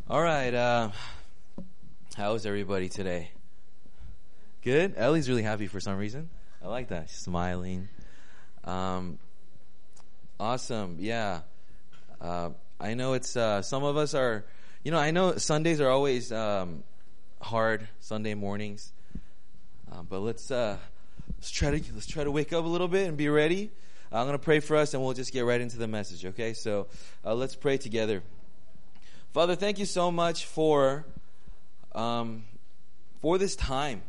All right. How is everybody today? Good? Ellie's really happy for some reason. I like that. She's smiling. Awesome. Yeah. I know it's, some of us are, I know Sundays are always hard, Sunday mornings. But let's try to wake up a little bit and be ready. I'm going to pray for us and we'll just get right into the message, okay? So let's pray together. Father, thank you so much for this time.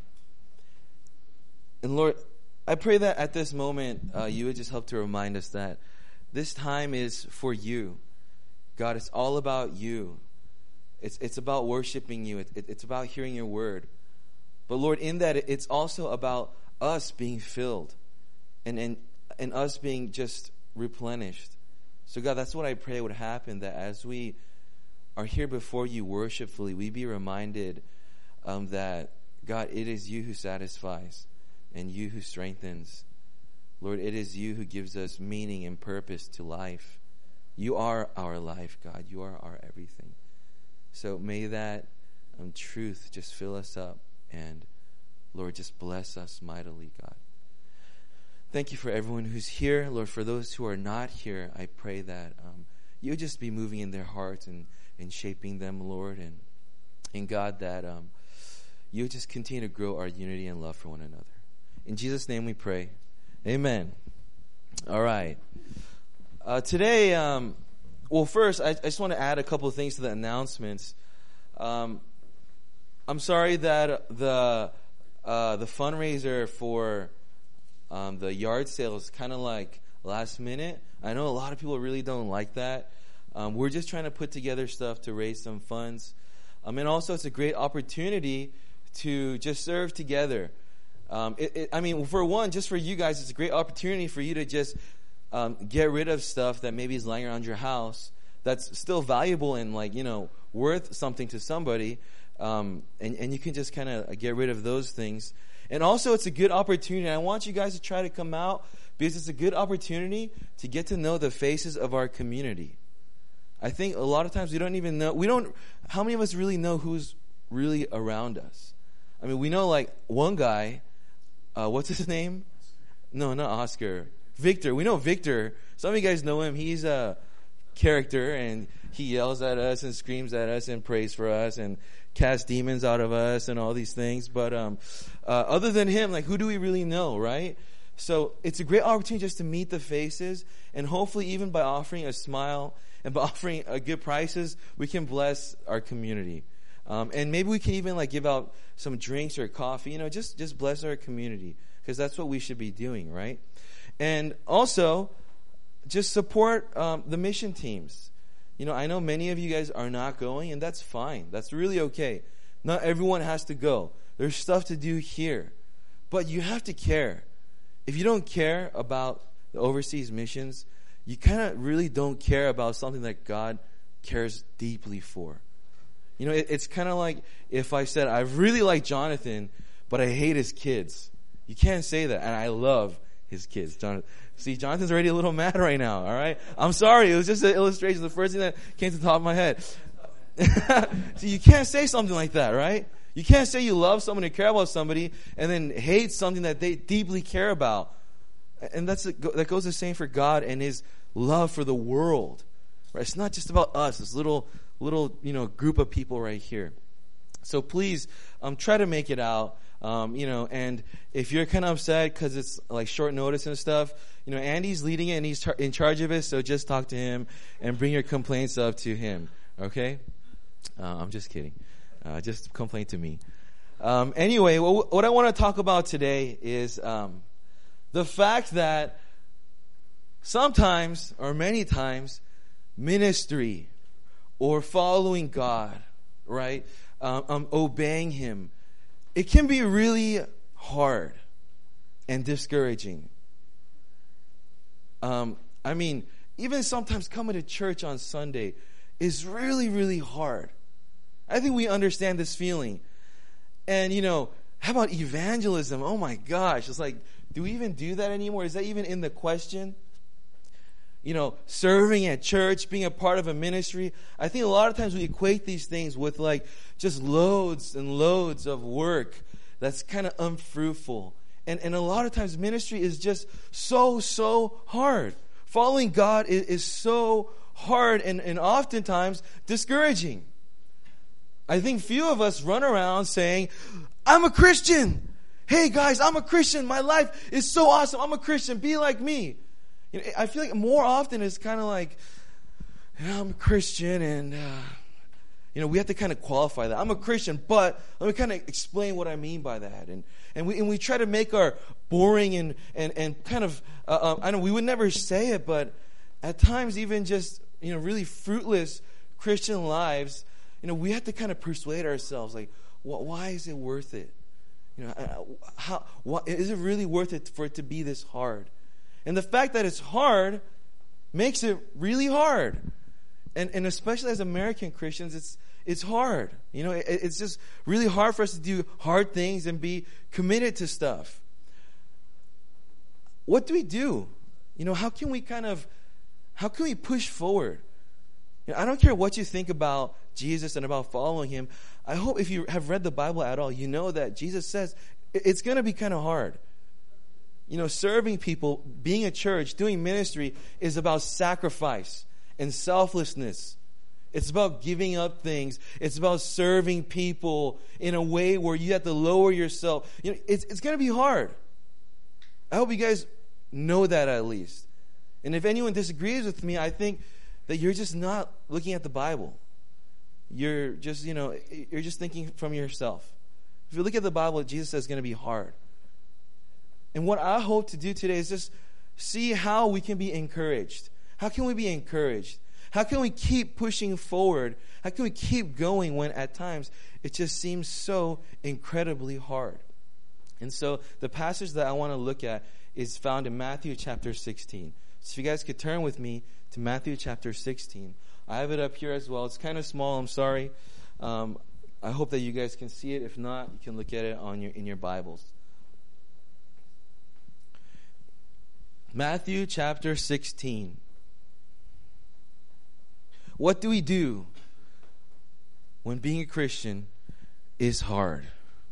And Lord, I pray that at this moment you would just help to remind us that this time is for you. God, it's all about you. It's about worshiping you. It's about hearing your word. But Lord, in that it's also about us being filled and us being just replenished. So God, that's what I pray would happen, that as we are here before you worshipfully, we be reminded that, God, it is you who satisfies and you who strengthens. Lord, it is you who gives us meaning and purpose to life. You are our life, God. You are our everything. So may that truth just fill us up, and Lord, just bless us mightily, God. Thank you for everyone who's here. Lord, for those who are not here, I pray that you just be moving in their hearts and shaping them, Lord, and God, that you just continue to grow our unity and love for one another. In Jesus' name we pray. Amen. All right. Today, well, first, I just want to add a couple of things to the announcements. I'm sorry that the fundraiser for the yard sale is kind of like last minute. I know a lot of people really don't like that. We're just trying to put together stuff to raise some funds. And also, it's a great opportunity to just serve together. For one, just for you guys, it's a great opportunity for you to just get rid of stuff that maybe is lying around your house that's still valuable and worth something to somebody. And you can just kind of get rid of those things. And also, it's a good opportunity. I want you guys to try to come out because it's a good opportunity to get to know the faces of our community. I think a lot of times we don't even know. How many of us really know who's really around us? I mean, we know one guy. What's his name? No, not Oscar. Victor. We know Victor. Some of you guys know him. He's a character, and he yells at us and screams at us and prays for us and casts demons out of us and all these things. But other than him, who do we really know, right? So it's a great opportunity just to meet the faces, and hopefully even by offering a smile and by offering good prices, we can bless our community. And maybe we can even give out some drinks or coffee, just bless our community, because that's what we should be doing, right? And also, just support the mission teams. I know many of you guys are not going, and that's fine. That's really okay. Not everyone has to go. There's stuff to do here. But you have to care. If you don't care about the overseas missions, you kind of really don't care about something that God cares deeply for. It's kind of like if I said, I really like Jonathan, but I hate his kids. You can't say that. And I love his kids. Jonathan's already a little mad right now, all right? I'm sorry. It was just an illustration. The first thing that came to the top of my head. So you can't say something like that, right? You can't say you love someone and care about somebody and then hate something that they deeply care about. And that goes the same for God and his love for the world. Right? It's not just about us, this little group of people right here. So please try to make it out. And if you're kind of upset because it's short notice and stuff, Andy's leading it and he's in charge of it. So just talk to him and bring your complaints up to him. Okay? I'm just kidding. Just complain to me. Anyway, what I want to talk about today is the fact that sometimes or many times ministry or following God, right? Obeying him, it can be really hard and discouraging. Even sometimes coming to church on Sunday is really, really hard. I think we understand this feeling. And, how about evangelism? Oh my gosh. It's do we even do that anymore? Is that even in the question? serving at church, being a part of a ministry. I think a lot of times we equate these things with like just loads and loads of work that's kind of unfruitful. And a lot of times ministry is just so hard. Following God is so hard and oftentimes discouraging. I think few of us run around saying, I'm a Christian. Hey guys, I'm a Christian. My life is so awesome. I'm a Christian. Be like me. I feel like more often it's kind of like, I'm a Christian and, we have to kind of qualify that. I'm a Christian, but let me kind of explain what I mean by that. And we try to make our boring and kind of, I know we would never say it, but at times even just, really fruitless Christian lives, we have to kind of persuade ourselves, like, why is it worth it? Is it really worth it for it to be this hard? And the fact that it's hard makes it really hard. And especially as American Christians, it's hard. It's just really hard for us to do hard things and be committed to stuff. What do we do? How can we push forward? I don't care what you think about Jesus and about following him. I hope if you have read the Bible at all, you know that Jesus says it's going to be kind of hard. Serving people, being a church, doing ministry is about sacrifice and selflessness. It's about giving up things. It's about serving people in a way where you have to lower yourself. It's going to be hard. I hope you guys know that at least. And if anyone disagrees with me, I think that you're just not looking at the Bible. You're just, you're just thinking from yourself. If you look at the Bible, Jesus says it's going to be hard. And what I hope to do today is just see how we can be encouraged. How can we be encouraged? How can we keep pushing forward? How can we keep going when at times it just seems so incredibly hard? And so the passage that I want to look at is found in Matthew chapter 16. So if you guys could turn with me to Matthew chapter 16. I have it up here as well. It's kind of small. I'm sorry. I hope that you guys can see it. If not, you can look at it in your Bibles. Matthew chapter 16. What do we do when being a Christian is hard?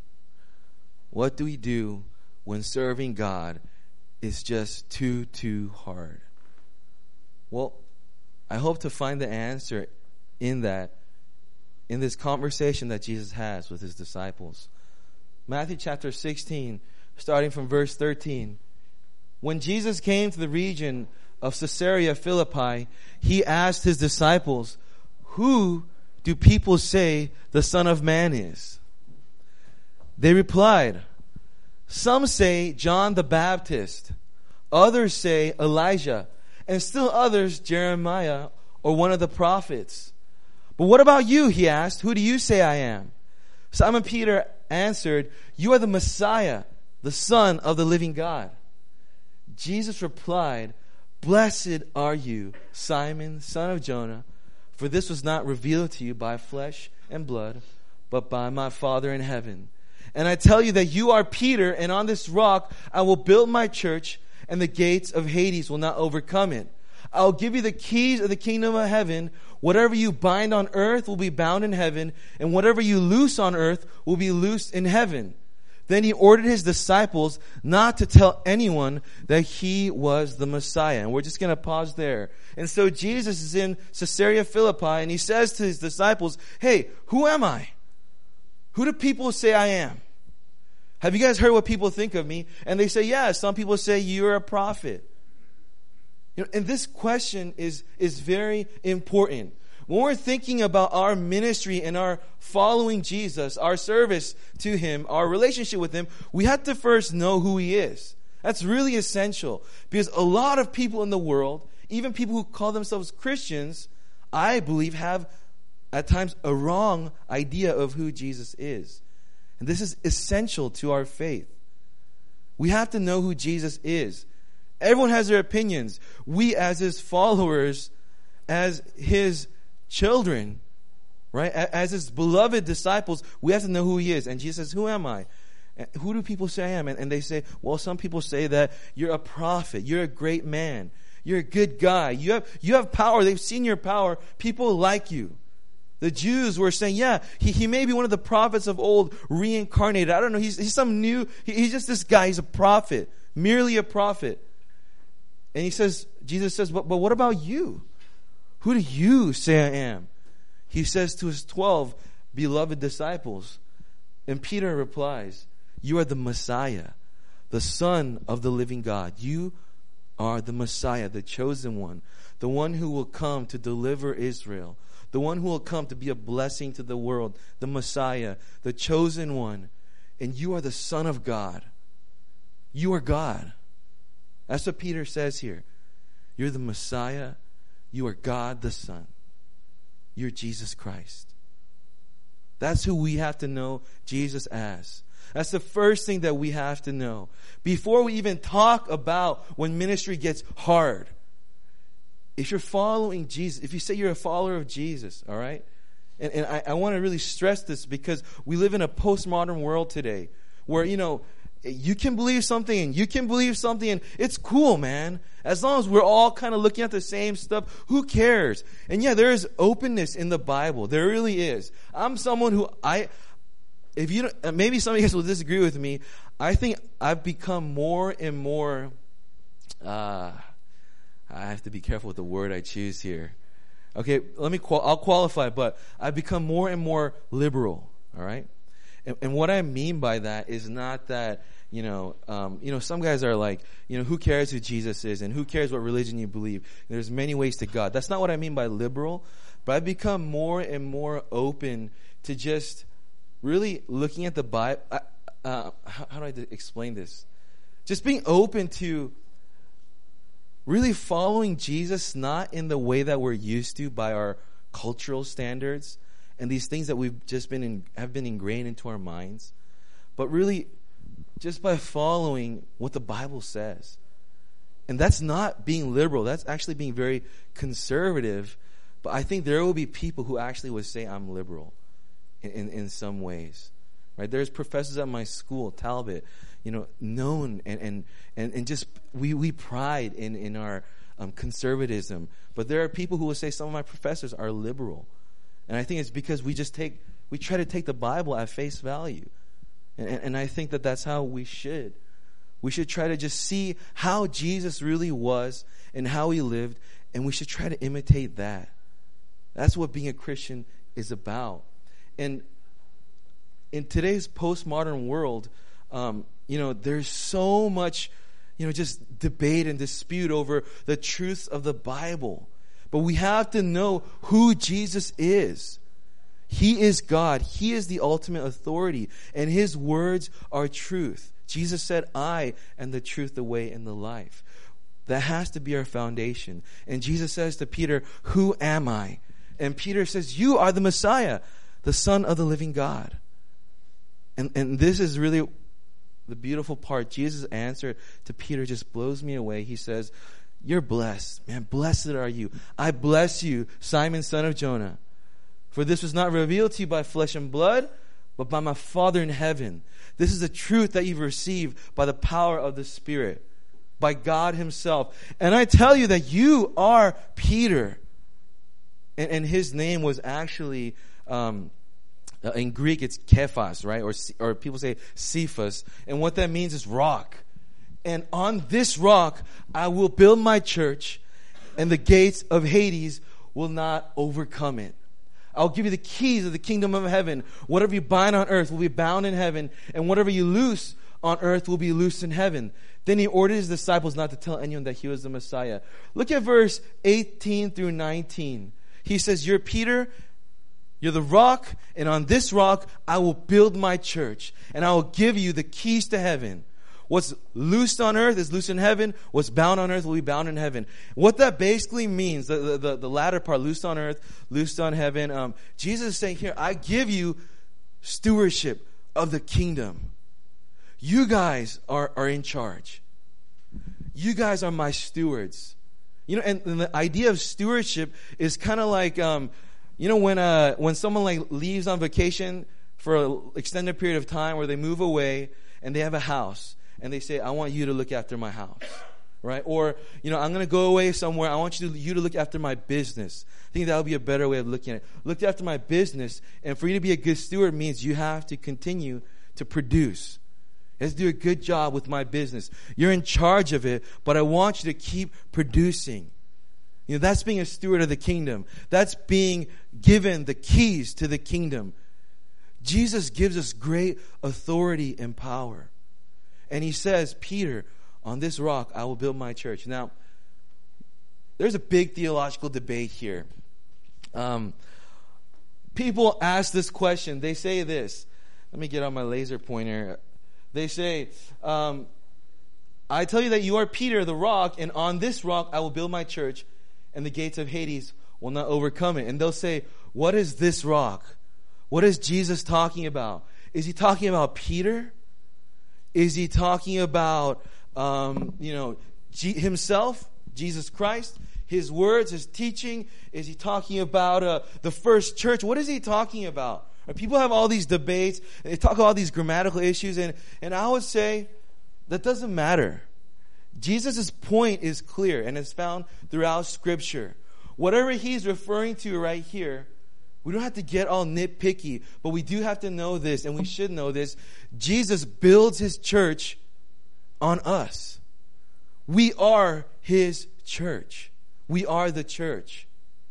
What do we do when serving God is just too hard? Well, I hope to find the answer in this conversation that Jesus has with his disciples. Matthew chapter 16, starting from verse 13. When Jesus came to the region of Caesarea Philippi, he asked his disciples, "Who do people say the Son of Man is?" They replied, "Some say John the Baptist, others say Elijah, and still others Jeremiah or one of the prophets." "But what about you?" he asked. "Who do you say I am?" Simon Peter answered, "You are the Messiah, the Son of the living God." Jesus replied, "Blessed are you, Simon, son of Jonah, for this was not revealed to you by flesh and blood, but by my Father in heaven. And I tell you that you are Peter, and on this rock I will build my church, and the gates of Hades will not overcome it. I will give you the keys of the kingdom of heaven. Whatever you bind on earth will be bound in heaven, and whatever you loose on earth will be loosed in heaven." Then he ordered his disciples not to tell anyone that he was the Messiah. And we're just going to pause there. And so Jesus is in Caesarea Philippi, and he says to his disciples, "Hey, who am I? Who do people say I am? Have you guys heard what people think of me?" And they say, "Yeah, some people say you're a prophet." And this question is very important. When we're thinking about our ministry and our following Jesus, our service to him, our relationship with him, we have to first know who he is. That's really essential, because a lot of people in the world, even people who call themselves Christians, I believe have at times a wrong idea of who Jesus is. And this is essential to our faith. We have to know who Jesus is. Everyone has their opinions. We as his followers, as his children, right? As his beloved disciples, we have to know who he is. And Jesus says, "Who am I? Who do people say I am?" And they say, "Well, some people say that you're a prophet. You're a great man. You're a good guy. You have power. They've seen your power. People like you. The Jews were saying, yeah, he may be one of the prophets of old reincarnated. I don't know. He's some new, he's just this guy. He's a prophet, merely a prophet. And Jesus says, but what about you? Who do you say I am? He says to his 12 beloved disciples. And Peter replies, you are the Messiah, the Son of the living God. You are the Messiah, the chosen one, the one who will come to deliver Israel, the one who will come to be a blessing to the world, the Messiah, the chosen one. And you are the Son of God. You are God. That's what Peter says here. You're the Messiah. You are God the Son. You're Jesus Christ. That's who we have to know Jesus as. That's the first thing that we have to know. Before we even talk about when ministry gets hard, if you're following Jesus, if you say you're a follower of Jesus, all right? And I want to really stress this because we live in a postmodern world today where, you can believe something and you can believe something and it's cool, man. As long as we're all kind of looking at the same stuff, who cares? And yeah, there is openness in the Bible. There really is. I'm someone who maybe some of you guys will disagree with me. I think I've become more and more, I have to be careful with the word I choose here. Okay, I'll qualify, but I've become more and more liberal, all right? And what I mean by that is not that, some guys are like, who cares who Jesus is and who cares what religion you believe? There's many ways to God. That's not what I mean by liberal, but I've become more and more open to just really looking at the Bible. How do I explain this? Just being open to really following Jesus, not in the way that we're used to by our cultural standards and these things that we've just have been ingrained into our minds, but really just by following what the Bible says. And that's not being liberal. That's actually being very conservative. But I think there will be people who actually would say I'm liberal in some ways. Right? There's professors at my school, Talbot, known and just we pride in our conservatism. But there are people who will say some of my professors are liberal. And I think it's because we try to take the Bible at face value. And I think that's how we should. We should try to just see how Jesus really was and how he lived, and we should try to imitate that. That's what being a Christian is about. And in today's postmodern world, there's so much, just debate and dispute over the truths of the Bible. But we have to know who Jesus is. He is God. He is the ultimate authority. And his words are truth. Jesus said, I am the truth, the way, and the life. That has to be our foundation. And Jesus says to Peter, who am I? And Peter says, you are the Messiah, the Son of the living God. And this is really the beautiful part. Jesus' answer to Peter just blows me away. He says, you're blessed. Man, blessed are you. I bless you, Simon, son of Jonah. For this was not revealed to you by flesh and blood, but by my Father in heaven. This is the truth that you've received by the power of the Spirit, by God himself. And I tell you that you are Peter. And his name was actually, in Greek, it's Kephas, right? Or people say Cephas. And what that means is rock. And on this rock, I will build my church, and the gates of Hades will not overcome it. I'll give you the keys of the kingdom of heaven. Whatever you bind on earth will be bound in heaven, and whatever you loose on earth will be loosed in heaven. Then he ordered his disciples not to tell anyone that he was the Messiah. Look at verse 18 through 19. He says, you're Peter, you're the rock, and on this rock I will build my church, and I will give you the keys to heaven. What's loosed on earth is loosed in heaven. What's bound on earth will be bound in heaven. What that basically means, the latter part, loosed on earth, loosed on heaven. Jesus is saying here, I give you stewardship of the kingdom. You guys are in charge. You guys are my stewards. And the idea of stewardship is kind of like, when someone leaves on vacation for an extended period of time where they move away and they have a house. And they say, I want you to look after my house. right? Or, I'm going to go away somewhere. I want you to look after my business. I think that would be a better way of looking at it. Look after my business, and for you to be a good steward means you have to continue to produce. Let's do a good job with my business. You're in charge of it, but I want you to keep producing. That's being a steward of the kingdom. That's being given the keys to the kingdom. Jesus gives us great authority and power. And he says, Peter, on this rock I will build my church. Now, there's a big theological debate here. People ask this question. They say this. Let me get on my laser pointer. They say, I tell you that you are Peter, the rock, and on this rock I will build my church, and the gates of Hades will not overcome it. And they'll say, what is this rock? What is Jesus talking about? Is he talking about Peter? Is he talking about, himself, Jesus Christ, his words, his teaching? Is he talking about the first church? What is he talking about? People have all these debates. They talk about all these grammatical issues. And I would say that doesn't matter. Jesus' point is clear and is found throughout Scripture. Whatever he's referring to right here, we don't have to get all nitpicky, but we do have to know this, and we should know this. Jesus builds his church on us. We are his church. We are the church.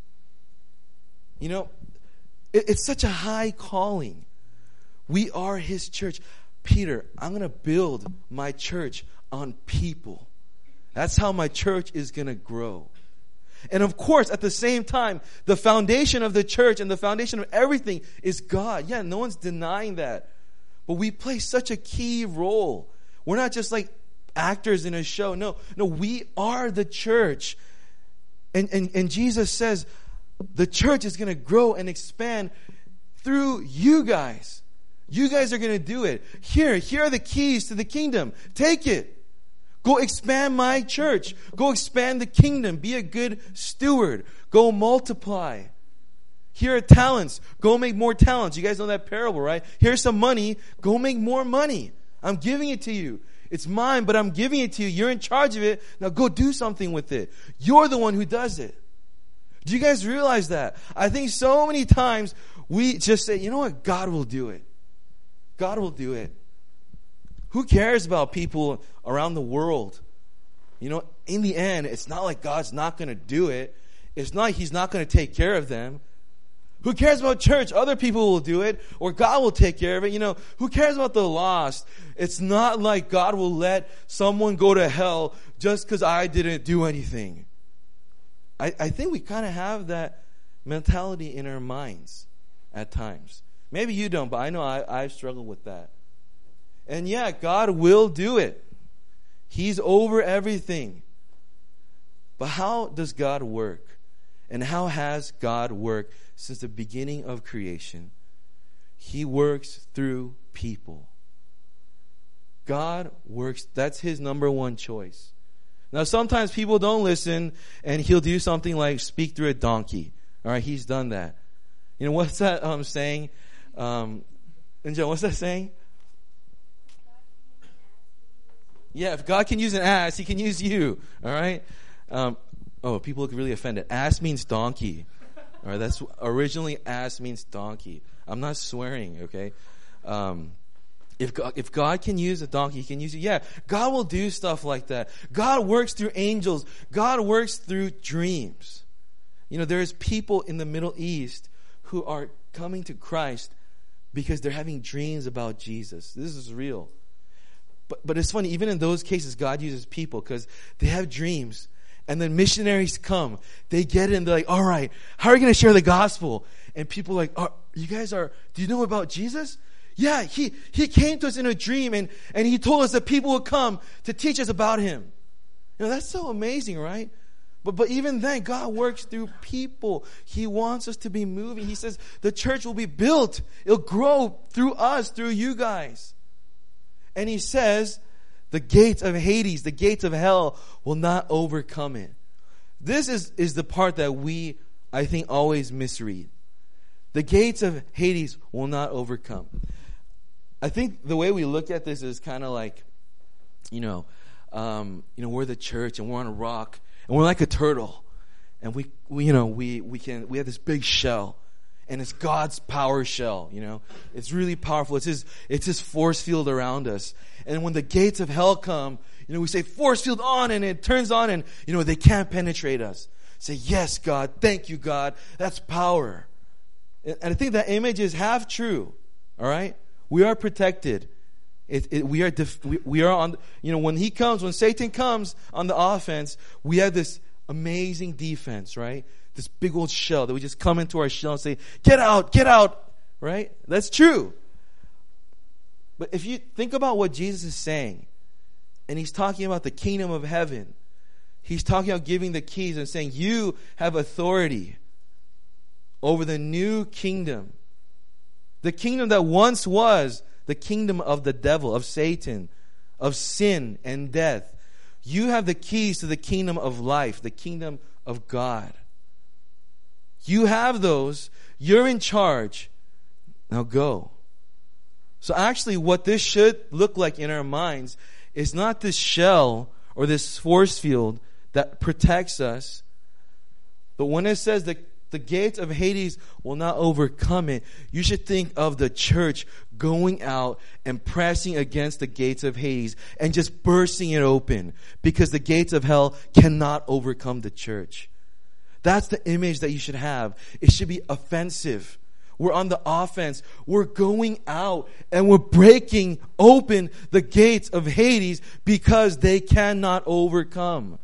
It's such a high calling. We are his church. Peter, I'm going to build my church on people. That's how my church is going to grow. And of course, at the same time, the foundation of the church and the foundation of everything is God. Yeah, no one's denying that. But we play such a key role. We're not just like actors in a show. No, we are the church. And Jesus says the church is going to grow and expand through you guys. You guys are going to do it. Here are the keys to the kingdom. Take it. Go expand my church. Go expand the kingdom. Be a good steward. Go multiply. Here are talents. Go make more talents. You guys know that parable, right? Here's some money. Go make more money. I'm giving it to you. It's mine, but I'm giving it to you. You're in charge of it. Now go do something with it. You're the one who does it. Do you guys realize that? I think so many times we just say, you know what? God will do it. God will do it. Who cares about people around the world? In the end, it's not like God's not going to do it. It's not like he's not going to take care of them. Who cares about church? Other people will do it, or God will take care of it. Who cares about the lost? It's not like God will let someone go to hell just because I didn't do anything. I think we kind of have that mentality in our minds at times. Maybe you don't, but I know I've struggled with that. And yeah, God will do it. He's over everything. But how does God work? And how has God worked since the beginning of creation? He works through people. God works. That's his number one choice. Now, sometimes people don't listen, and he'll do something like speak through a donkey. All right, he's done that. What's that saying? And Joe, what's that saying? Yeah, if God can use an ass, he can use you. All right? People look really offended. Ass means donkey. All right, that's originally ass means donkey. I'm not swearing, okay? If God can use a donkey, he can use you. Yeah, God will do stuff like that. God works through angels. God works through dreams. There's people in the Middle East who are coming to Christ because they're having dreams about Jesus. This is real. But it's funny, even in those cases, God uses people because they have dreams. And then missionaries come. They get in, they're like, all right, how are you going to share the gospel? And people are like, do you know about Jesus? Yeah, he came to us in a dream and he told us that people would come to teach us about him. That's so amazing, right? But even then, God works through people. He wants us to be moving. He says the church will be built. It'll grow through us, through you guys. And he says, the gates of Hades, the gates of hell will not overcome it. This is the part that we, I think, always misread. The gates of Hades will not overcome. I think the way we look at this is kind of like, we're the church and we're on a rock and we're like a turtle, and we have this big shell, and it's God's power shell. It's really powerful. It's His force field around us. And when the gates of hell come, we say force field on, and it turns on, and they can't penetrate us. Say, yes, God, thank you, God. That's power. And I think that image is half true. All right, we are protected. We are on. When Satan comes on the offense, we have this amazing defense, right? This big old shell that we just come into our shell and say, get out, right? That's true. But if you think about what Jesus is saying, and He's talking about the kingdom of heaven, He's talking about giving the keys and saying, you have authority over the new kingdom. The kingdom that once was the kingdom of the devil, of Satan, of sin and death. You have the keys to the kingdom of life, the kingdom of God. You have those. You're in charge. Now go. So actually what this should look like in our minds is not this shell or this force field that protects us. But when it says that the gates of Hades will not overcome it, you should think of the church going out and pressing against the gates of Hades and just bursting it open, because the gates of hell cannot overcome the church. That's the image that you should have. It should be offensive. We're on the offense. We're going out and we're breaking open the gates of Hades because they cannot overcome.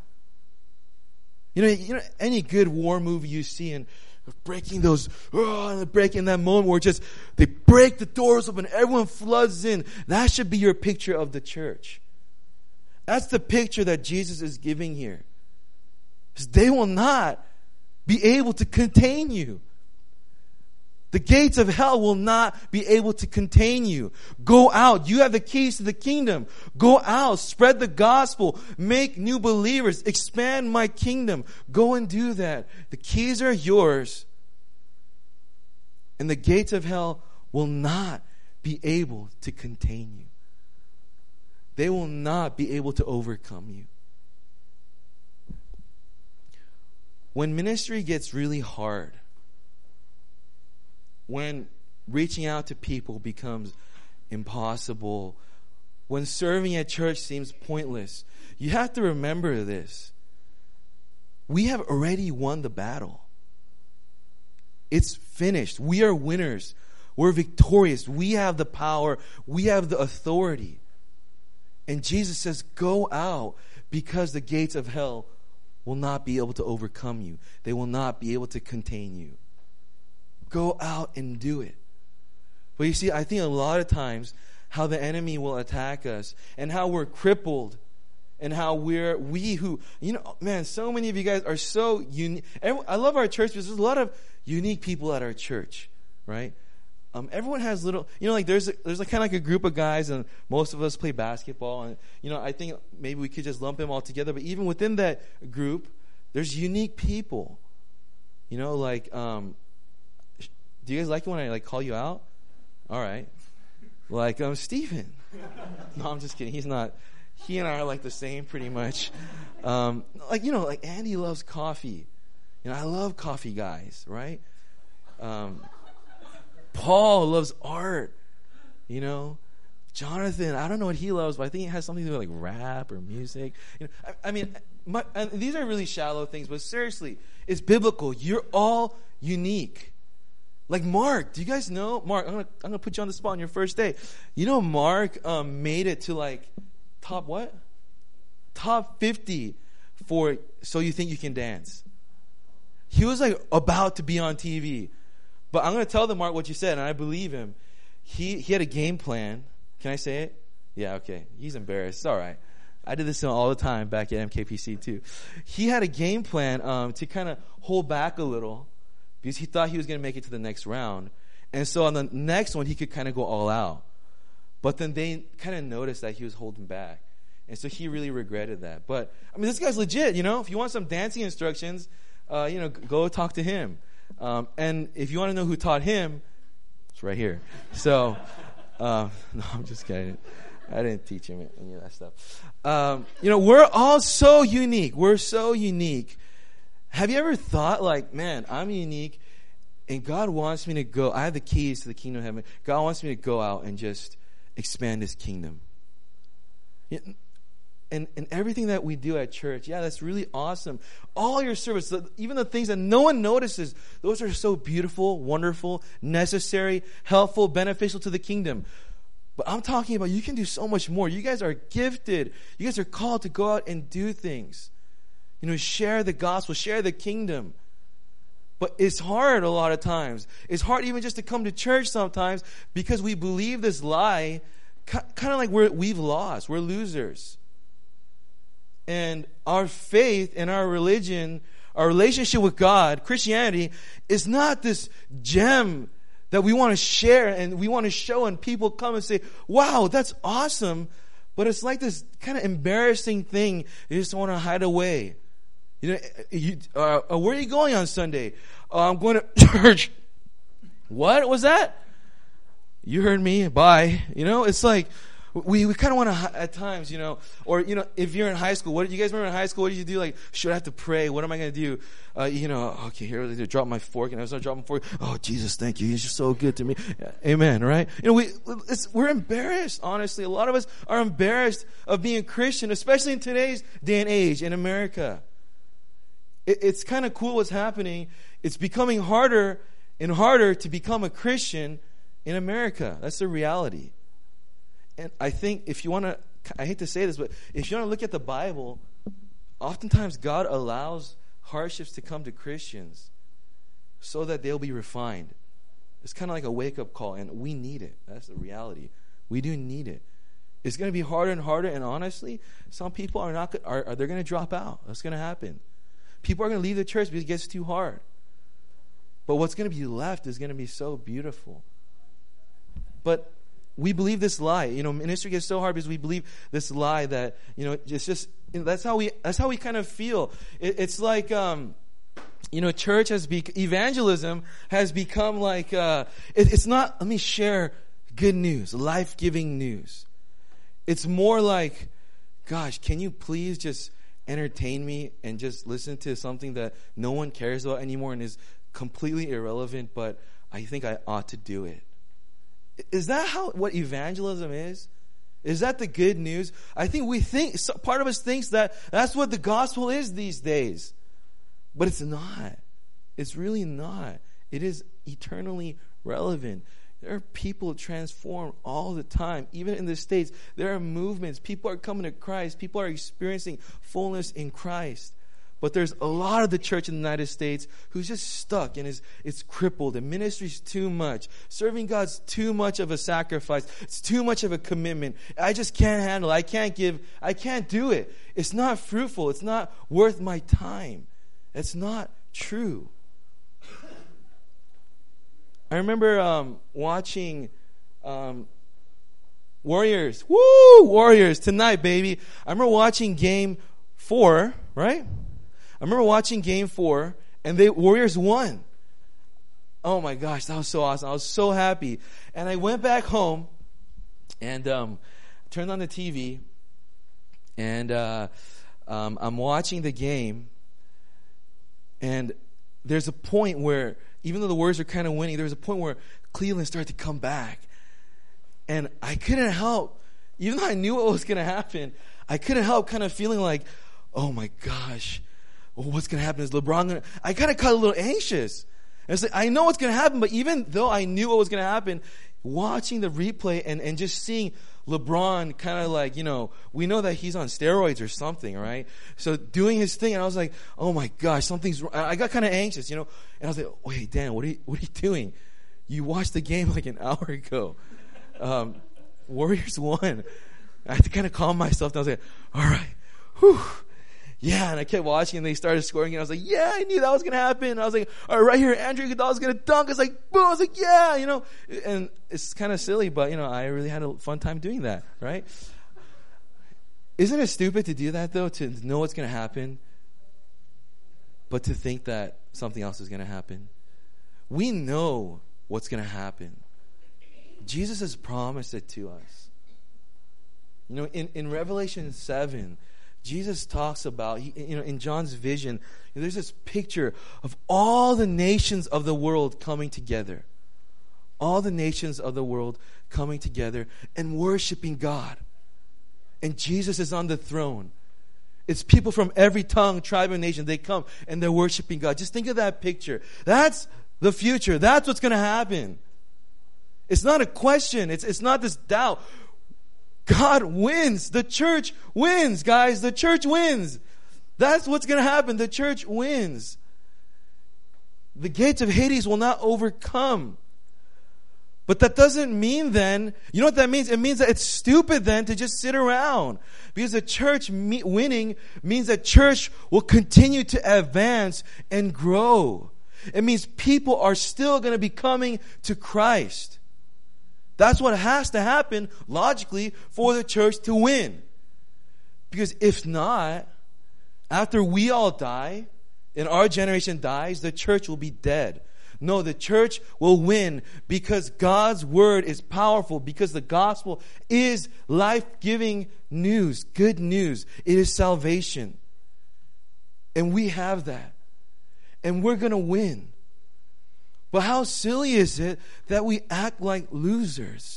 Any good war movie you see, and breaking breaking that moment where they break the doors open, everyone floods in. That should be your picture of the church. That's the picture that Jesus is giving here. Because they will not be able to contain you. The gates of hell will not be able to contain you. Go out. You have the keys to the kingdom. Go out. Spread the gospel. Make new believers. Expand my kingdom. Go and do that. The keys are yours. And the gates of hell will not be able to contain you. They will not be able to overcome you. When ministry gets really hard, when reaching out to people becomes impossible, when serving at church seems pointless, you have to remember this. We have already won the battle. It's finished. We are winners. We're victorious. We have the power. We have the authority. And Jesus says, go out, because the gates of hell will not be able to overcome you. They will not be able to contain you. Go out and do it. But you see, I think a lot of times how the enemy will attack us, and how we're crippled, and how so many of you guys are so unique. I love our church because there's a lot of unique people at our church, right? Everyone has little, there's kind of like a group of guys, and most of us play basketball, and I think maybe we could just lump them all together. But even within that group, there's unique people. Do you guys like it when I call you out? All right. Stephen. No, I'm just kidding. He's not. He and I are the same pretty much. Andy loves coffee. I love coffee guys, right? Paul loves art. Jonathan, I don't know what he loves, but I think it has something to do with rap or music. And these are really shallow things, but seriously, it's biblical. You're all unique. Mark, do you guys know? Mark, I'm gonna put you on the spot on your first day. Mark made it to top what? Top 50 for So You Think You Can Dance. He was about to be on TV. But I'm gonna tell them, Mark, what you said, and I believe him. He had a game plan. Can I say it? Yeah, okay. He's embarrassed. It's all right. I did this all the time back at MKPC too. He had a game plan to kind of hold back a little, because he thought he was going to make it to the next round. And so on the next one, he could kind of go all out. But then they kind of noticed that he was holding back. And so he really regretted that. But, this guy's legit, If you want some dancing instructions, go talk to him. And if you want to know who taught him, it's right here. So, no, I'm just kidding. I didn't teach him any of that stuff. We're all so unique. We're so unique. Have you ever thought like, man, I'm unique and God wants me to go. I have the keys to the kingdom of heaven. God wants me to go out and just expand his kingdom. And everything that we do at church, yeah, that's really awesome. All your service, even the things that no one notices, those are so beautiful, wonderful, necessary, helpful, beneficial to the kingdom. But I'm talking about you can do so much more. You guys are gifted. You guys are called to go out and do things. Share the gospel, share the kingdom. But it's hard a lot of times. It's hard even just to come to church sometimes because we believe this lie, kind of like we've lost. We're losers. And our faith and our religion, our relationship with God, Christianity, is not this gem that we want to share and we want to show and people come and say, wow, that's awesome. But it's like this kind of embarrassing thing you just want to hide away. Where are you going on Sunday? I'm going to church. What was that? You heard me. Bye. It's like we kind of want to at times, or if you're in high school, what did you guys remember in high school? What did you do? Like, should I have to pray? What am I going to do? Okay, here, drop my fork, and I was going to drop my fork. Oh, Jesus, thank you. He's just so good to me. Amen. Right? We're embarrassed. Honestly, a lot of us are embarrassed of being a Christian, especially in today's day and age in America. It's kind of cool what's happening. It's becoming harder and harder to become a Christian in America. That's the reality. And I think if you want to, I hate to say this, but if you want to look at the Bible, oftentimes God allows hardships to come to Christians so that they'll be refined. It's kind of like a wake-up call, and we need it. That's the reality. We do need it. It's going to be harder and harder, and honestly, some people are they're going to drop out. That's going to happen. People are going to leave the church because it gets too hard. But what's going to be left is going to be so beautiful. But we believe this lie. Ministry gets so hard because we believe this lie that, it's just, that's how we kind of feel. It's like, church evangelism has become like, it's not, let me share good news, life-giving news. It's more like, gosh, can you please just entertain me and just listen to something that no one cares about anymore and is completely irrelevant, but I think I ought to do it. Is that what evangelism is? Is that the good news? I think part of us thinks that that's what the gospel is these days. But it's not. It's really not. It is eternally relevant. There are people transformed all the time. Even in the States, there are movements. People are coming to Christ. People are experiencing fullness in Christ. But there's a lot of the church in the United States who's just stuck and it's crippled. And ministry's too much. Serving God's too much of a sacrifice. It's too much of a commitment. I just can't handle it. I can't give. I can't do it. It's not fruitful. It's not worth my time. It's not true. I remember watching Warriors. Woo! Warriors tonight, baby. I remember watching Game 4, right? I remember watching Game 4, and Warriors won. Oh my gosh, that was so awesome. I was so happy. And I went back home and turned on the TV, and I'm watching the game, and there's a point where, even though the Warriors are kind of winning, there was a point where Cleveland started to come back. And I couldn't help, even though I knew what was going to happen, I couldn't help kind of feeling like, oh my gosh, what's going to happen? Is LeBron going to... I kind of got a little anxious. And it's like, I know what's going to happen, but even though I knew what was going to happen, watching the replay and just seeing LeBron kind of like, we know that he's on steroids or something, right? So doing his thing, and I was like, oh my gosh, something's wrong. I got kind of anxious, and I was like, wait, Dan, what are you doing? You watched the game like an hour ago. Warriors won. I had to kind of calm myself down. I was like, all right, whew. Yeah, and I kept watching, and they started scoring, and I was like, yeah, I knew that was going to happen. And I was like, all right, right here, Andrew Iguodala's going to dunk. I was like, boom. I was like, yeah, And it's kind of silly, but, I really had a fun time doing that, right? Isn't it stupid to do that, though, to know what's going to happen, but to think that something else is going to happen? We know what's going to happen. Jesus has promised it to us. You know, in Revelation 7, Jesus talks about, in John's vision, there's this picture of all the nations of the world coming together. All the nations of the world coming together and worshiping God. And Jesus is on the throne. It's people from every tongue, tribe, and nation. They come and they're worshiping God. Just think of that picture. That's the future. That's what's going to happen. It's not a question. It's not this doubt. God wins. The church wins, guys. The church wins. That's what's going to happen. The church wins. The gates of Hades will not overcome. But that doesn't mean then, you know what that means? It means that it's stupid then to just sit around. Because the church winning means that church will continue to advance and grow. It means people are still going to be coming to Christ. That's what has to happen, logically, for the church to win. Because if not, after we all die, and our generation dies, the church will be dead. No, the church will win because God's word is powerful, because the gospel is life-giving news, good news. It is salvation. And we have that. And we're going to win. But how silly is it that we act like losers?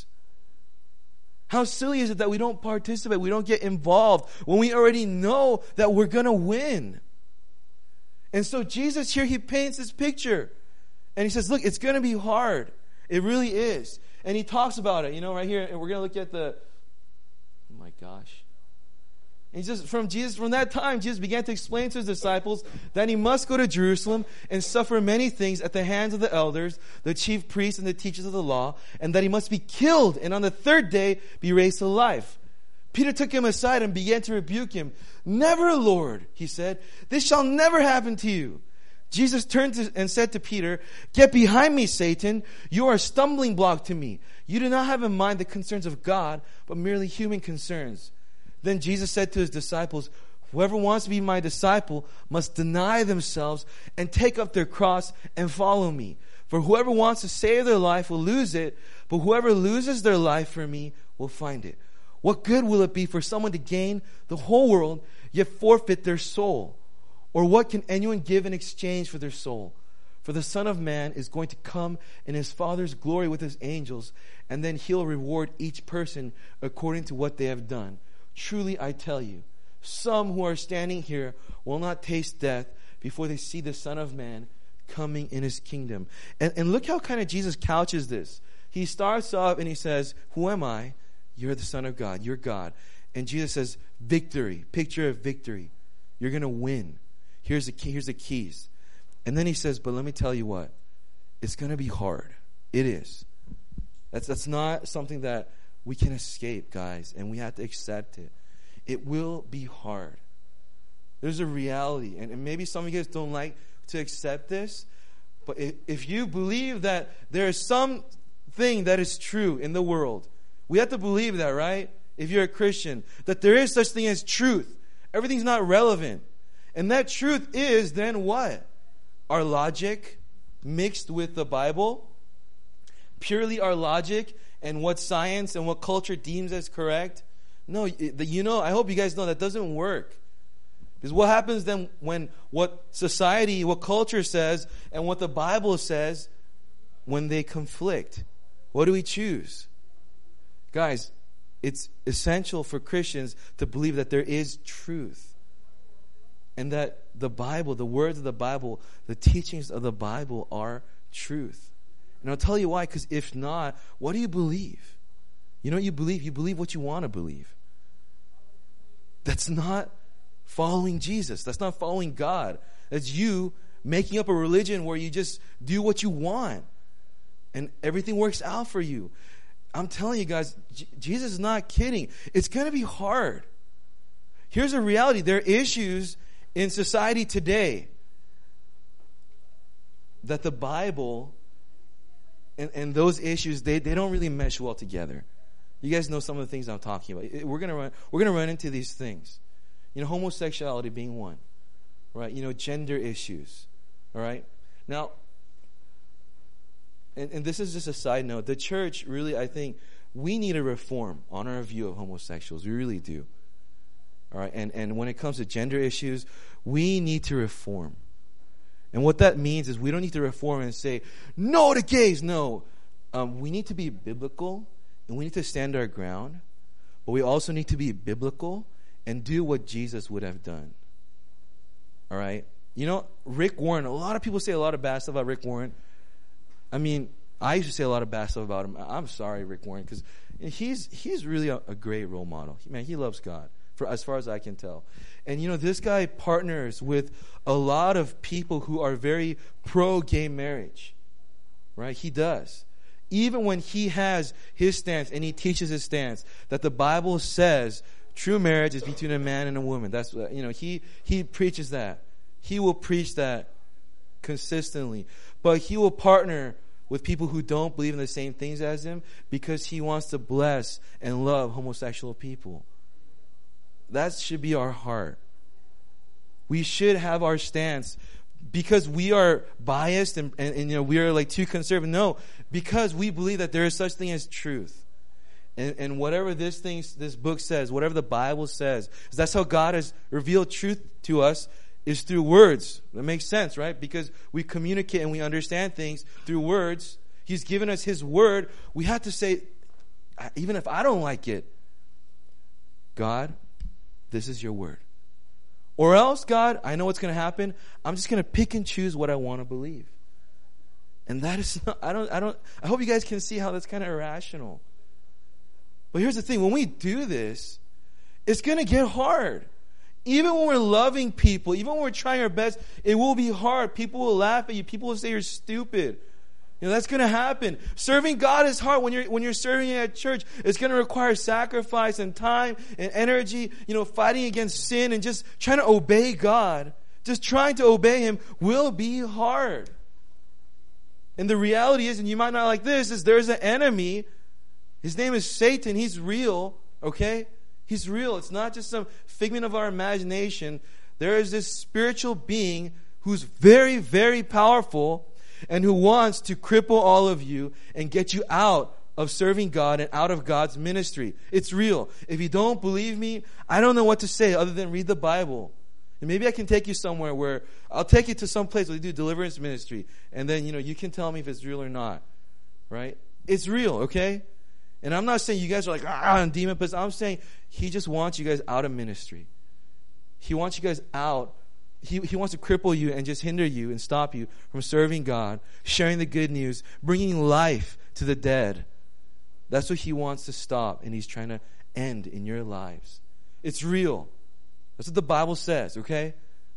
How silly is it that we don't participate, we don't get involved when we already know that we're going to win? And so Jesus here, he paints this picture. And he says, look, it's going to be hard. It really is. And he talks about it, right here. And we're going to look at oh my gosh. And he says, from that time, Jesus began to explain to his disciples that he must go to Jerusalem and suffer many things at the hands of the elders, the chief priests, and the teachers of the law, and that he must be killed and on the third day be raised to life. Peter took him aside and began to rebuke him. Never, Lord, he said, this shall never happen to you. Jesus turned and said to Peter, get behind me, Satan. You are a stumbling block to me. You do not have in mind the concerns of God, but merely human concerns. Then Jesus said to his disciples, whoever wants to be my disciple must deny themselves and take up their cross and follow me. For whoever wants to save their life will lose it, but whoever loses their life for me will find it. What good will it be for someone to gain the whole world, yet forfeit their soul? Or what can anyone give in exchange for their soul? For the Son of Man is going to come in his Father's glory with his angels, and then he'll reward each person according to what they have done. Truly, I tell you, some who are standing here will not taste death before they see the Son of Man coming in his kingdom. And look how kind of Jesus couches this. He starts off and he says, who am I? You're the Son of God. You're God. And Jesus says, victory. Picture of victory. You're going to win. Here's the keys. And then he says, but let me tell you what. It's going to be hard. It is. That's not something that we can escape, guys. And we have to accept it. It will be hard. There's a reality. And maybe some of you guys don't like to accept this. But if you believe that there is something that is true in the world, we have to believe that, right? If you're a Christian, that there is such thing as truth. Everything's not relevant. And that truth is then what? Our logic mixed with the Bible. Purely our logic and what science and what culture deems as correct. No, I hope you guys know that doesn't work. Because what happens then when what society, what culture says, and what the Bible says, when they conflict? What do we choose? Guys, it's essential for Christians to believe that there is truth. And that the Bible, the words of the Bible, the teachings of the Bible are truth. And I'll tell you why, because if not, what do you believe? You know what you believe? You believe what you want to believe. That's not following Jesus. That's not following God. That's you making up a religion where you just do what you want. And everything works out for you. I'm telling you guys, Jesus is not kidding. It's going to be hard. Here's a reality. There are issues in society today that the Bible and those issues, they don't really mesh well together. You guys know some of the things I'm talking about. We're gonna run into these things. Homosexuality being one, right? Gender issues, all right? Now, and this is just a side note. The church really, I think, we need a reform on our view of homosexuals. We really do. All right, and when it comes to gender issues, we need to reform. And what that means is we don't need to reform and say, no to gays. No. We need to be biblical, and we need to stand our ground. But we also need to be biblical and do what Jesus would have done. All right? You know, Rick Warren, a lot of people say a lot of bad stuff about Rick Warren. I mean, I used to say a lot of bad stuff about him. I'm sorry, Rick Warren, because he's really a great role model. Man, he loves God, for as far as I can tell. And, you know, this guy partners with a lot of people who are very pro-gay marriage. Right? He does. Even when he has his stance and he teaches his stance that the Bible says true marriage is between a man and a woman. That's, you know, he preaches that. He will preach that consistently. But he will partner with people who don't believe in the same things as him because he wants to bless and love homosexual people. That should be our heart. We should have our stance because we are biased and you know, we are like too conservative. No, because we believe that there is such thing as truth. And whatever this book says, whatever the Bible says, that's how God has revealed truth to us, is through words. That makes sense, right? Because we communicate and we understand things through words. He's given us His word. We have to say, even if I don't like it, God, this is your word. Or else, God, I know what's going to happen. I'm just going to pick and choose what I want to believe. And that is not, I hope you guys can see how that's kind of irrational. But here's the thing. When we do this, it's going to get hard. Even when we're loving people, even when we're trying our best, it will be hard. People will laugh at you. People will say you're stupid. You know, that's going to happen. Serving God is hard. When you're serving at church, it's going to require sacrifice and time and energy. You know, fighting against sin and just trying to obey God, just trying to obey Him will be hard. And the reality is, and you might not like this, is there's an enemy. His name is Satan. He's real, okay? He's real. It's not just some figment of our imagination. There is this spiritual being who's very, very powerful and who wants to cripple all of you and get you out of serving God and out of God's ministry. It's real. If you don't believe me, I don't know what to say other than read the Bible. And maybe I can take you somewhere where I'll take you to some place where they do deliverance ministry. And then, you know, you can tell me if it's real or not. Right? It's real, okay? And I'm not saying you guys are like, I'm demon possessed. I'm saying He just wants you guys out of ministry. He wants you guys out. He wants to cripple you and just hinder you and stop you from serving God, sharing the good news, bringing life to the dead. That's what He wants to stop, and He's trying to end in your lives. It's real. That's what the Bible says, okay?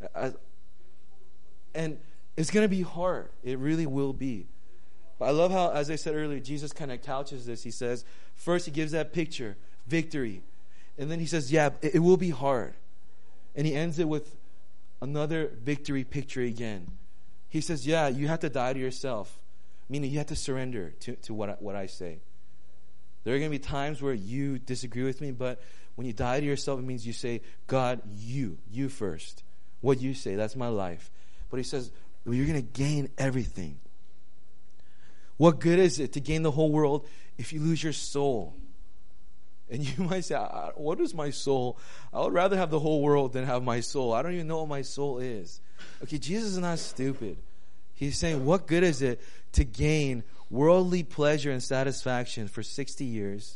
And it's going to be hard. It really will be. But I love how, as I said earlier, Jesus kind of couches this. He says, first He gives that picture, victory. And then He says, yeah, it will be hard. And He ends it with another victory picture again. He says, yeah, you have to die to yourself. Meaning you have to surrender to what I say. There are going to be times where you disagree with me, but when you die to yourself, it means you say, God, you first. What you say, that's my life. But He says, well, you're going to gain everything. What good is it to gain the whole world if you lose your soul? And you might say, what is my soul? I would rather have the whole world than have my soul. I don't even know what my soul is. Okay, Jesus is not stupid. He's saying, what good is it to gain worldly pleasure and satisfaction for 60 years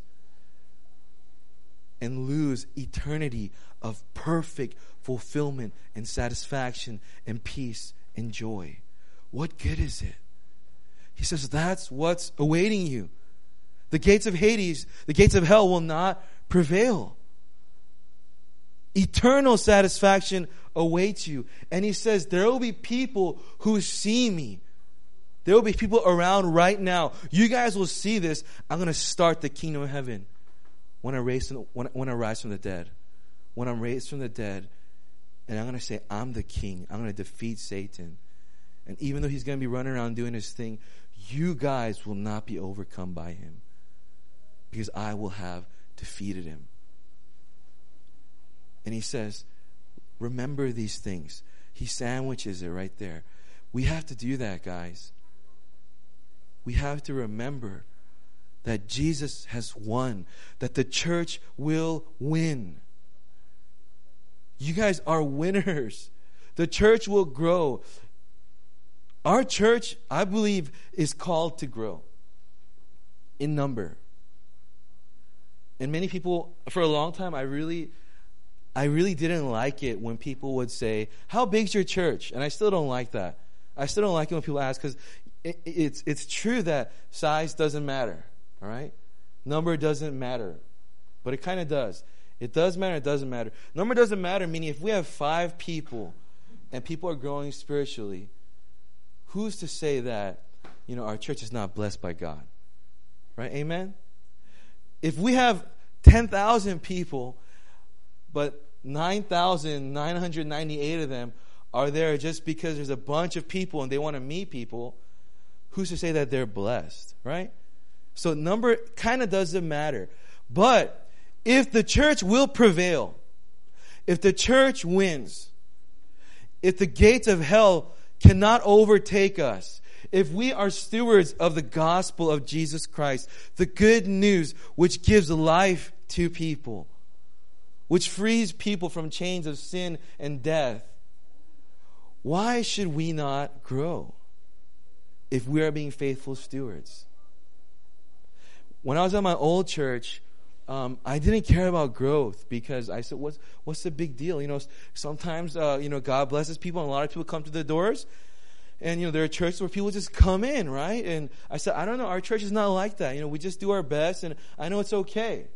and lose eternity of perfect fulfillment and satisfaction and peace and joy? What good is it? He says, that's what's awaiting you. The gates of Hades, the gates of hell will not prevail. Eternal satisfaction awaits you. And He says, there will be people who see me. There will be people around right now. You guys will see this. I'm going to start the kingdom of heaven when I rise from the dead. When I'm raised from the dead. And I'm going to say, I'm the king. I'm going to defeat Satan. And even though he's going to be running around doing his thing, you guys will not be overcome by him. Because I will have defeated him. And He says, remember these things. He sandwiches it right there. We have to do that, guys. We have to remember that Jesus has won, that the church will win. You guys are winners. The church will grow. Our church, I believe, is called to grow in number. And many people, for a long time, I really didn't like it when people would say, how big's your church? And I still don't like that. I still don't like it when people ask, because it's true that size doesn't matter, all right? Number doesn't matter, but it kind of does. It does matter, it doesn't matter. Number doesn't matter, meaning if we have 5 people and people are growing spiritually, who's to say that, our church is not blessed by God? Right? Amen? If we have 10,000 people, but 9,998 of them are there just because there's a bunch of people and they want to meet people, who's to say that they're blessed? Right? So number kind of doesn't matter. But if the church will prevail, if the church wins, if the gates of hell cannot overtake us, if we are stewards of the gospel of Jesus Christ, the good news which gives life to people, which frees people from chains of sin and death, why should we not grow if we are being faithful stewards? When I was at my old church, I didn't care about growth because I said, what's the big deal? Sometimes, God blesses people and a lot of people come to the doors. And, there are churches where people just come in, right? And I said, I don't know, our church is not like that. We just do our best, and I know it's okay.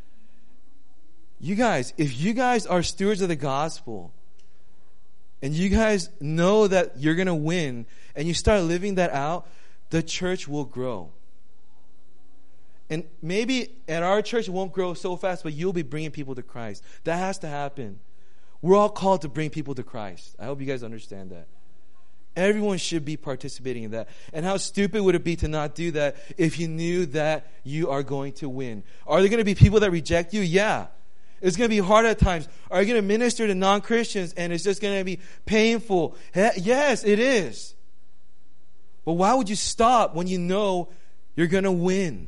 You guys, if you guys are stewards of the gospel, and you guys know that you're going to win, and you start living that out, the church will grow. And maybe at our church it won't grow so fast, but you'll be bringing people to Christ. That has to happen. We're all called to bring people to Christ. I hope you guys understand that. Everyone should be participating in that. And how stupid would it be to not do that if you knew that you are going to win? Are there going to be people that reject you? Yeah. It's going to be hard at times. Are you going to minister to non-Christians and it's just going to be painful? Yes, it is. But why would you stop when you know you're going to win?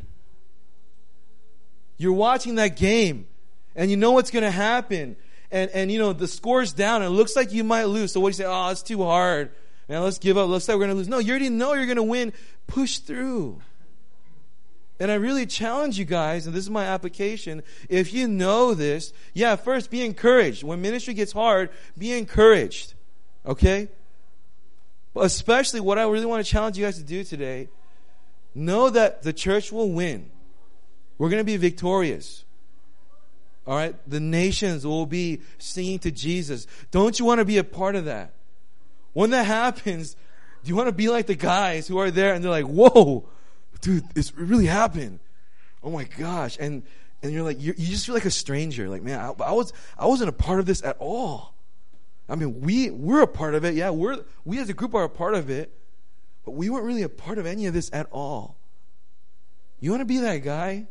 You're watching that game and you know what's going to happen. And the score's down and it looks like you might lose. So what do you say? Oh, it's too hard. Man, let's give up. Let's say we're going to lose. No, you already know you're going to win. Push through. And I really challenge you guys, and this is my application, if you know this, first be encouraged. When ministry gets hard, be encouraged. Okay? But especially what I really want to challenge you guys to do today, know that the church will win. We're going to be victorious. All right? The nations will be singing to Jesus. Don't you want to be a part of that? When that happens, do you want to be like the guys who are there and they're like, whoa, dude, it really happened. Oh my gosh. And you're like, you just feel like a stranger. Like, man, I wasn't a part of this at all. I mean, we're a part of it. Yeah, we as a group are a part of it. But we weren't really a part of any of this at all. You want to be that guy?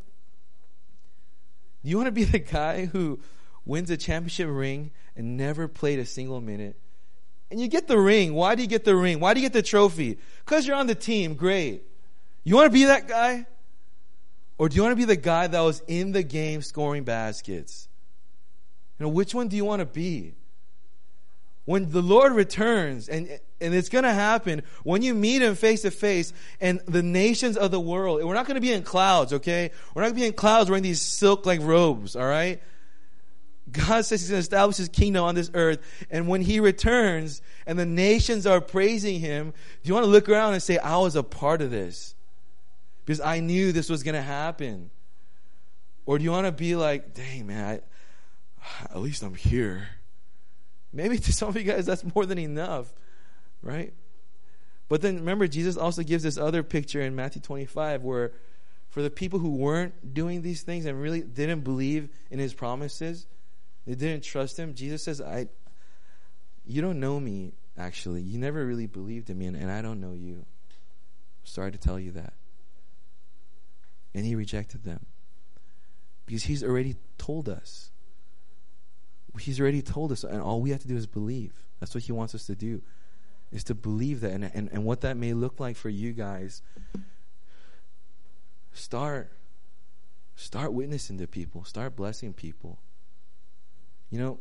You want to be the guy who wins a championship ring and never played a single minute? And you get the ring. Why do you get the ring? Why do you get the trophy? Because you're on the team. Great. You want to be that guy? Or do you want to be the guy that was in the game scoring baskets? Which one do you want to be? When the Lord returns, and it's going to happen, when you meet Him face to face, and the nations of the world, we're not going to be in clouds, okay? We're not going to be in clouds wearing these silk-like robes, all right? God says He's going to establish His kingdom on this earth, and when He returns, and the nations are praising Him, do you want to look around and say, I was a part of this? Because I knew this was going to happen. Or do you want to be like, dang, man, at least I'm here. Maybe to some of you guys, that's more than enough, right? But then remember, Jesus also gives this other picture in Matthew 25 where for the people who weren't doing these things and really didn't believe in His promises, they didn't trust Him, Jesus says, you don't know me, actually. You never really believed in me, and I don't know you. Sorry to tell you that. And He rejected them. Because He's already told us. He's already told us, and all we have to do is believe. That's what He wants us to do, is to believe that. And what that may look like for you guys, start Start witnessing to people. Start blessing people. You know,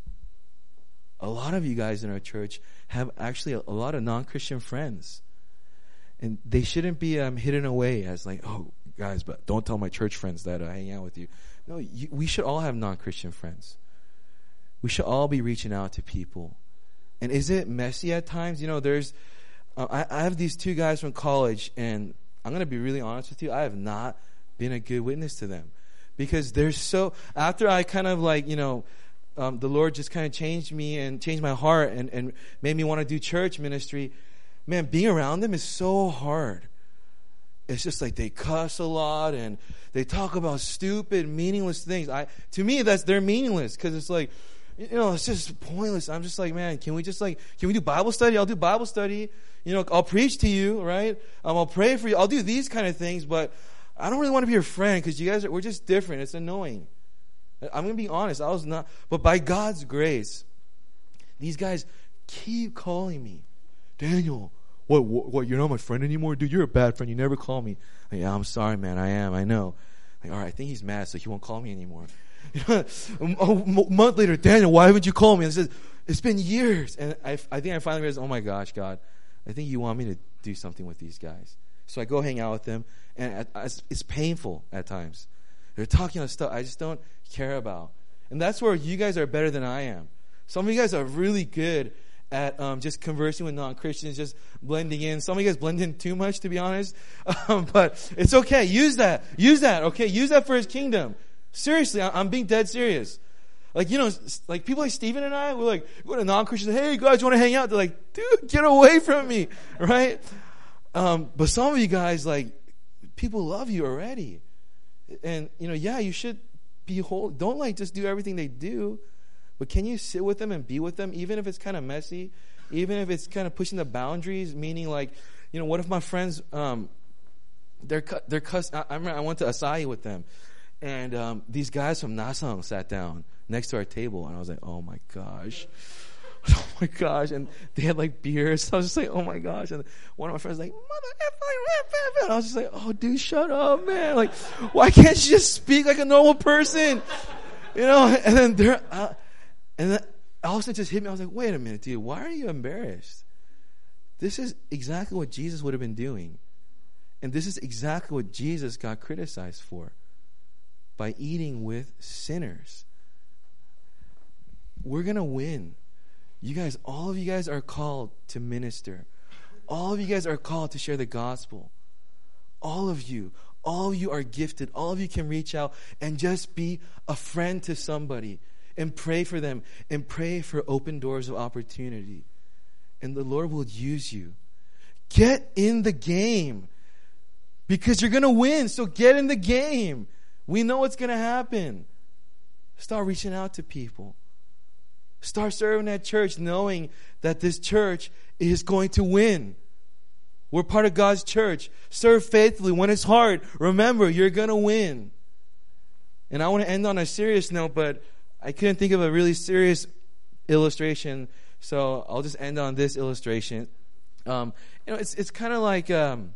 a lot of you guys in our church have actually a lot of non-Christian friends. And they shouldn't be hidden away as like, oh, guys, but don't tell my church friends that I hang out with you. No, we should all have non-Christian friends. We should all be reaching out to people. And is it messy at times? You know, there's, I have these two guys from college, and I'm going to be really honest with you. I have not been a good witness to them. Because they're so, after I kind of like, you know, the Lord just kind of changed me and changed my heart and made me want to do church ministry. Man, being around them is so hard. It's just like they cuss a lot and they talk about stupid, meaningless things. To me, they're meaningless because it's like, you know, it's just pointless. I'm just like, man, can we do Bible study? I'll do Bible study. You know, I'll preach to you, right? I'll pray for you. I'll do these kind of things, but I don't really want to be your friend because you guys we're just different. It's annoying. I'm going to be honest. I was not, but by God's grace, these guys keep calling me, Daniel. What? You're not my friend anymore? Dude, you're a bad friend. You never call me. Like, yeah, I'm sorry, man. I am. I know. Like, all right, I think he's mad, so he won't call me anymore. A month later, Daniel, why haven't you called me? And I said, it's been years. And I think I finally realized, oh my gosh, God, I think you want me to do something with these guys. So I go hang out with them, and it's painful at times. They're talking about stuff I just don't care about. And that's where you guys are better than I am. Some of you guys are really good at just conversing with non-Christians, just blending in. Some of you guys blend in too much, to be honest. But it's okay. Use that. Okay? Use that for His kingdom. Seriously, I'm being dead serious. Like, you know, like people like Stephen and I, we're like, go to non-Christians, hey, you guys want to hang out? They're like, dude, get away from me, right? But some of you guys, like, people love you already. And, you know, yeah, you should be whole. Don't, like, just do everything they do. But can you sit with them and be with them, even if it's kind of messy, even if it's kind of pushing the boundaries, meaning, like, you know, what if my friends, they're cuss. I remember I went to Asahi with them. And these guys from Nasang sat down next to our table, and I was like, oh my gosh. Oh my gosh. And they had like beers. So I was just like, oh my gosh. And one of my friends was like, mother and I was just like, oh dude, shut up, man. Like, why can't you just speak like a normal person? You know, and then and then all of a sudden it just hit me. I was like, wait a minute, dude, why are you embarrassed? This is exactly what Jesus would have been doing. And this is exactly what Jesus got criticized for. By eating with sinners. We're going to win. You guys, all of you guys are called to minister. All of you guys are called to share the gospel. All of you are gifted. All of you can reach out and just be a friend to somebody and pray for them and pray for open doors of opportunity. And the Lord will use you. Get in the game because you're going to win. So get in the game. We know what's going to happen. Start reaching out to people. Start serving at church knowing that this church is going to win. We're part of God's church. Serve faithfully. When it's hard, remember, you're going to win. And I want to end on a serious note, but I couldn't think of a really serious illustration, so I'll just end on this illustration. You know, it's kind of like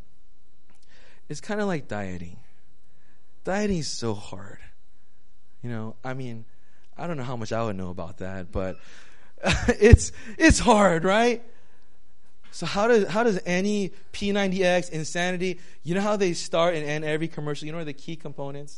dieting. Dieting is so hard. You know, I mean, I don't know how much I would know about that, but it's hard, right? So how does any P90X, Insanity, you know how they start and end every commercial? You know what are the key components?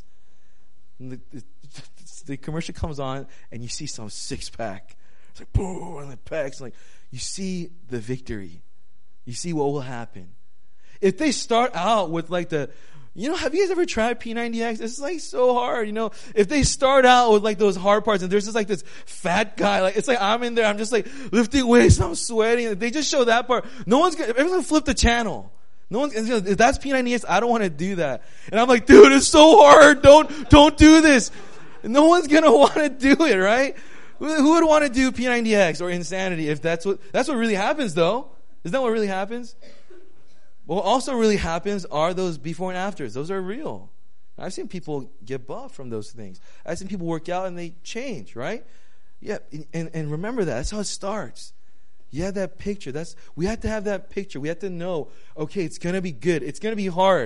The commercial comes on and you see some six-pack. It's like, boom, and the packs. Like, you see the victory. You see what will happen. If they start out with like you know, have you guys ever tried P90X? It's like so hard, you know. If they start out with like those hard parts and there's just like this fat guy, like it's like I'm in there, I'm just like lifting weights, I'm sweating. If they just show that part, everyone's gonna flip the channel. If that's P90X, I don't want to do that. And I'm like, dude, it's so hard. Don't do this. No one's gonna want to do it, right? Who would want to do P90X or Insanity if that's what really happens though? Isn't that what really happens? What also really happens are those before and afters. Those are real. I've seen people get buff from those things. I've seen people work out and they change, right? Yeah, and remember that. That's how it starts. You have that picture. We have to have that picture. We have to know, okay, it's going to be good. It's going to be hard.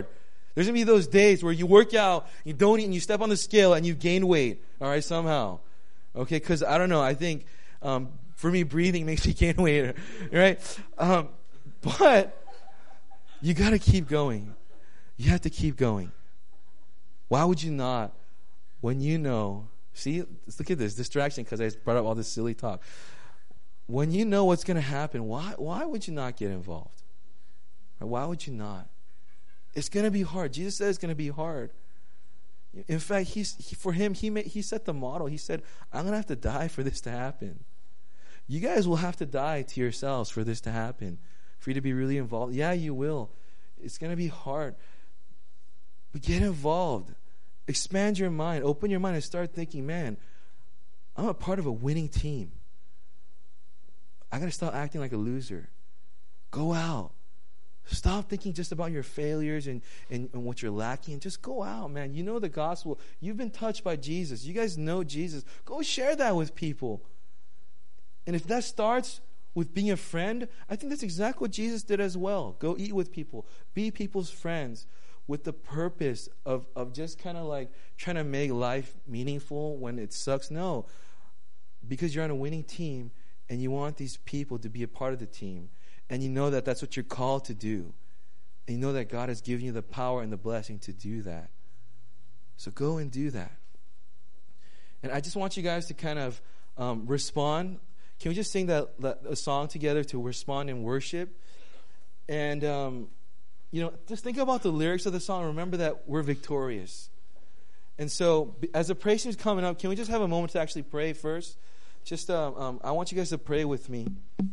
There's going to be those days where you work out, you don't eat, and you step on the scale and you gain weight, all right, somehow. Okay, because I don't know, I think for me, breathing makes me gain weight, right? But you got to keep going. You have to keep going. Why would you not when you know, see, let's look at this, distraction, because I brought up all this silly talk. When you know what's going to happen, why would you not get involved? Or why would you not? It's going to be hard. Jesus said it's going to be hard. In fact, he set the model. He said, I'm going to have to die for this to happen. You guys will have to die to yourselves for this to happen, for you to be really involved. Yeah, you will. It's going to be hard. But get involved. Expand your mind. Open your mind and start thinking, man, I'm a part of a winning team. I got to stop acting like a loser. Go out. Stop thinking just about your failures and what you're lacking. Just go out, man. You know the gospel. You've been touched by Jesus. You guys know Jesus. Go share that with people. And if that starts with being a friend, I think that's exactly what Jesus did as well. Go eat with people. Be people's friends with the purpose of just kind of like trying to make life meaningful when it sucks. No, because you're on a winning team and you want these people to be a part of the team. And you know that that's what you're called to do. And you know that God has given you the power and the blessing to do that. So go and do that. And I just want you guys to kind of respond. Can we just sing a song together to respond in worship? And, just think about the lyrics of the song. Remember that we're victorious. And so as the praise team is coming up, can we just have a moment to actually pray first? Just, I want you guys to pray with me.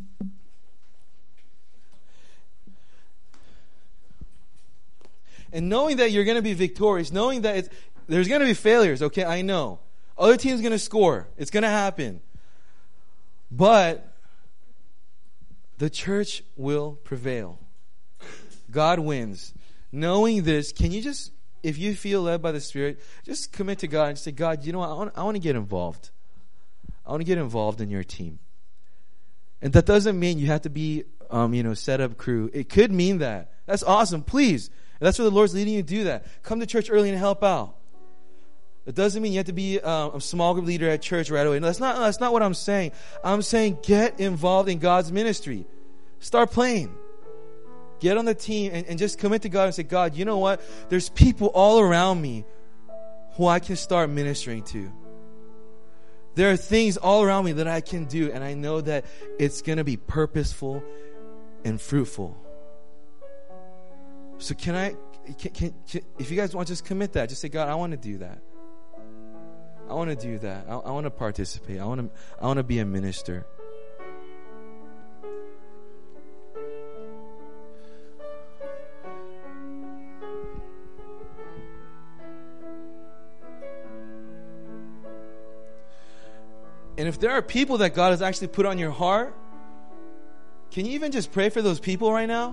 And knowing that you're going to be victorious, knowing that there's going to be failures, okay, I know. Other teams going to score. It's going to happen. But the church will prevail. God wins. Knowing this, can you just, if you feel led by the Spirit, just commit to God and say, God, you know what, I want to get involved. I want to get involved in your team. And that doesn't mean you have to be, set up crew. It could mean that. That's awesome. Please. If that's where the Lord's leading you to do that. Come to church early and help out. It doesn't mean you have to be a small group leader at church right away. No, that's not what I'm saying. I'm saying get involved in God's ministry. Start playing. Get on the team and just commit to God and say, God, you know what? There's people all around me who I can start ministering to. There are things all around me that I can do, and I know that it's going to be purposeful and fruitful. So can if you guys want to just commit that, just say, God, I want to do that. I want to do that. I want to participate. I want to be a minister. And if there are people that God has actually put on your heart, can you even just pray for those people right now?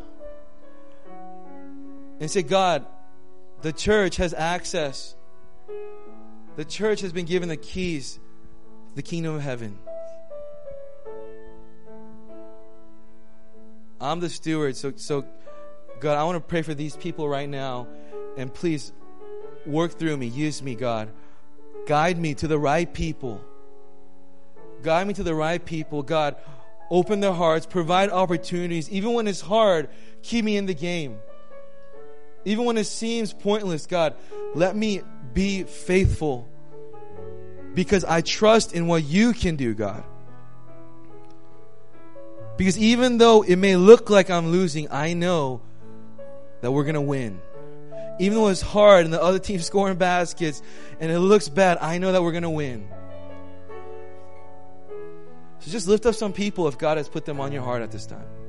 And say, God, the church has access. The church has been given the keys to the kingdom of heaven. I'm the steward. So God, I want to pray for these people right now. And please work through me. Use me, God. Guide me to the right people. Guide me to the right people. God, open their hearts. Provide opportunities. Even when it's hard, keep me in the game. Even when it seems pointless, God, let me be faithful because I trust in what you can do, God. Because even though it may look like I'm losing, I know that we're going to win. Even though it's hard and the other team's scoring baskets and it looks bad, I know that we're going to win. So just lift up some people if God has put them on your heart at this time.